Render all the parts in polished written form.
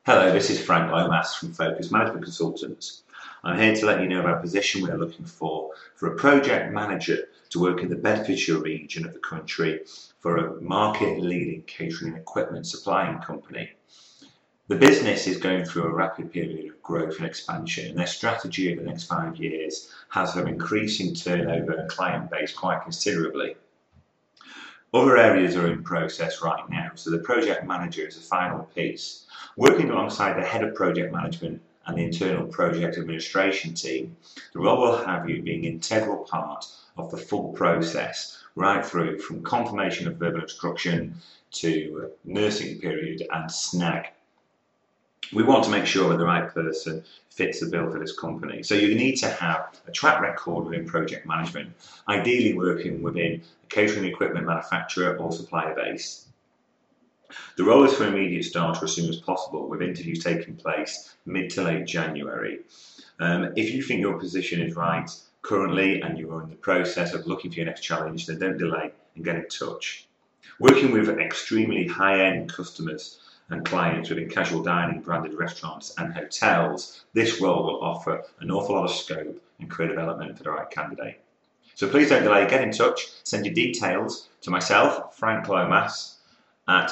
Hello, this is Frank Lomas from Focus Management Consultants. I'm here to let you know about a position we're looking for a project manager to work in the Bedfordshire region of the country for a market-leading catering equipment supplying company. The business is going through a rapid period of growth and expansion, and their strategy over the next 5 years has them increasing turnover and client base quite considerably. Other areas are in process right now, so the project manager is a final piece. Working alongside the head of project management and the internal project administration team, the role will have you being an integral part of the full process, right through from confirmation of verbal instruction to nursing period and snag. We want to make sure that the right person fits the bill for this company. So you need to have a track record within project management, ideally working within a catering equipment manufacturer or supplier base. The role is for immediate start or as soon as possible, with interviews taking place mid to late January. If you think your position is right currently and you're in the process of looking for your next challenge, then don't delay and get in touch. Working with extremely high-end customers and clients within casual dining, branded restaurants and hotels, this role will offer an awful lot of scope and career development for the right candidate. So please don't delay, get in touch, send your details to myself, Frank Lomas, at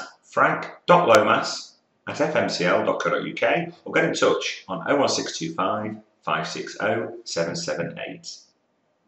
frank.lomas@fmcl.co.uk, or get in touch on 01625 560 778.